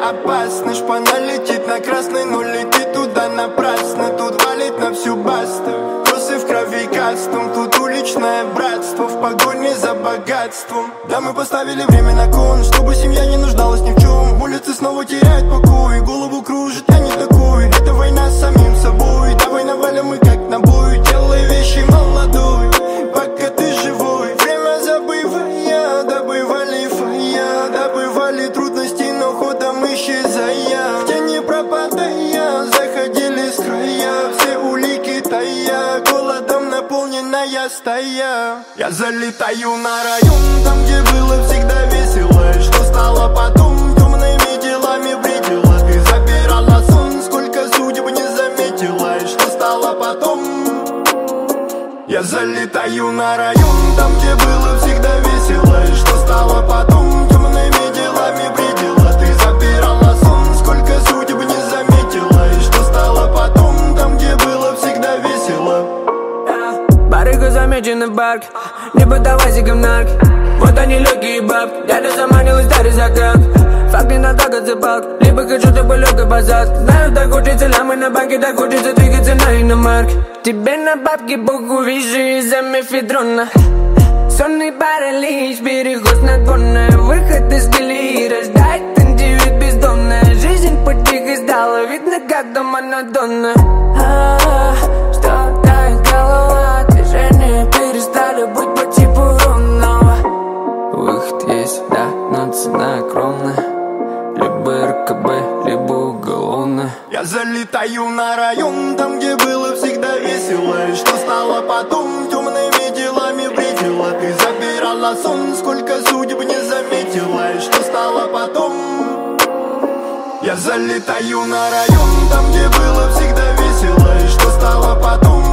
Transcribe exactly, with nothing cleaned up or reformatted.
опасно. Шпана летит на красный, но летит туда напрасно. Тут валит на всю басту, косы в крови кастом. Тут уличное братство в погоне за богатством. Да, мы поставили время на кон, чтобы семья не нуждалась ни в чем. Улицы снова теряют покой, голову кружит, я не такой. Это война с самим собой, давай навалим мы как на бой. Делай вещи молодой, пока ты живой. Время забывая, добывали фая, добывали трудности, но ходом исчезая. В тени пропадая, заходили с края. Все улики тая, голодом наполненная стая. Я залетаю на район, там где было всегда весело. Что стало потом, темными делами бредила. Ты забирала сон, сколько судеб не заметила. Что стало потом? Я залетаю на район, там где было всегда весело. Что стало потом, темными делами бредила. Ты забирала сон, сколько судеб не заметила. Что стало потом, там где было всегда весело. Барыга замечена в барке, не поддавайся говнарк. Вот они легкие бабки, дядя заманил и старый закат. Факт не надо отзывал, либо хочу, чтобы легкий базар. Знаю, так хочется лямы на банке, так хочется двигаться на иномарке. Тебе на бабки богу вижу из-за мефедрона. Сонный паралич, переход снотворное. Выход из колеи рождает индивид бездомная. Жизнь потихо сдала, видно как дома Мадонна. А-а-а, что тает голова, движения перестали быть по типу ровного. Выход есть, да, но цена огромная. Либо эр ка бэ, либо уголовная. Я залетаю на район, там где было всегда весело. Что стало потом, темными делами бредила. Ты забирала сон, сколько судеб не заметила. Что стало потом? Я залетаю на район, там где было всегда весело. Что стало потом?